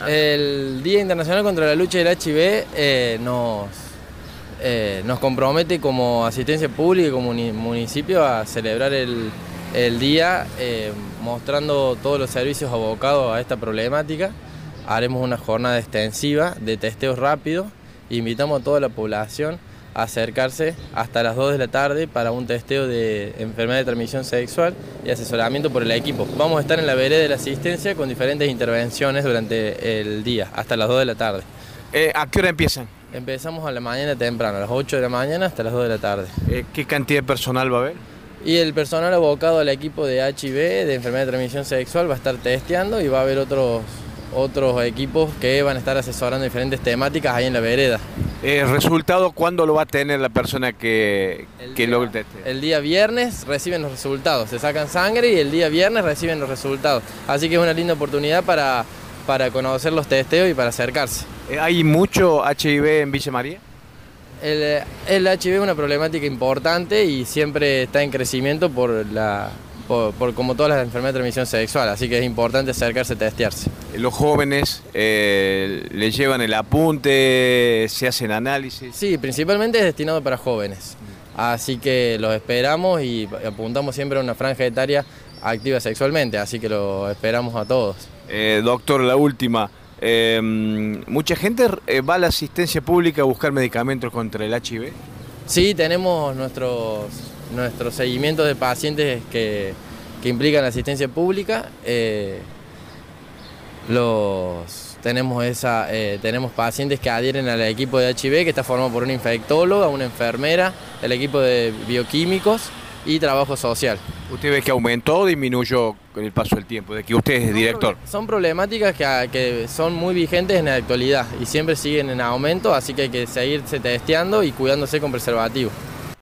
El Día Internacional contra la Lucha del HIV nos compromete como asistencia pública y como municipio a celebrar el día mostrando todos los servicios abocados a esta problemática. Haremos una jornada extensiva de testeos rápidos e invitamos a toda la población a acercarse hasta las 2 de la tarde para un testeo de enfermedad de transmisión sexual y asesoramiento por el equipo. Vamos a estar en la vereda de la asistencia con diferentes intervenciones durante el día, hasta las 2 de la tarde. ¿A qué hora empiezan? Empezamos a la mañana temprano, a las 8 de la mañana hasta las 2 de la tarde. ¿Qué cantidad de personal va a haber? Y el personal abocado al equipo de HIV, de enfermedad de transmisión sexual, va a estar testeando y va a haber otros equipos que van a estar asesorando diferentes temáticas ahí en la vereda. ¿El resultado cuándo lo va a tener la persona que logre el testeo? El día viernes reciben los resultados, se sacan sangre y el día viernes reciben los resultados. Así que es una linda oportunidad para conocer los testeos y para acercarse. ¿Hay mucho HIV en Villa María? El HIV es una problemática importante y siempre está en crecimiento por como todas las enfermedades de transmisión sexual, así que es importante acercarse a testearse. ¿Los jóvenes les llevan el apunte, se hacen análisis? Sí, principalmente es destinado para jóvenes, así que los esperamos y apuntamos siempre a una franja etaria activa sexualmente, así que lo esperamos a todos. Doctor, la última. ¿Mucha gente va a la asistencia pública a buscar medicamentos contra el HIV? Sí, tenemos nuestros seguimientos de pacientes que implican la asistencia pública. Tenemos pacientes que adhieren al equipo de HIV, que está formado por una infectóloga, una enfermera, el equipo de bioquímicos y trabajo social. ¿Usted ve que aumentó o disminuyó con el paso del tiempo, de que usted es director? Son problemáticas que son muy vigentes en la actualidad y siempre siguen en aumento, así que hay que seguirse testeando y cuidándose con preservativo.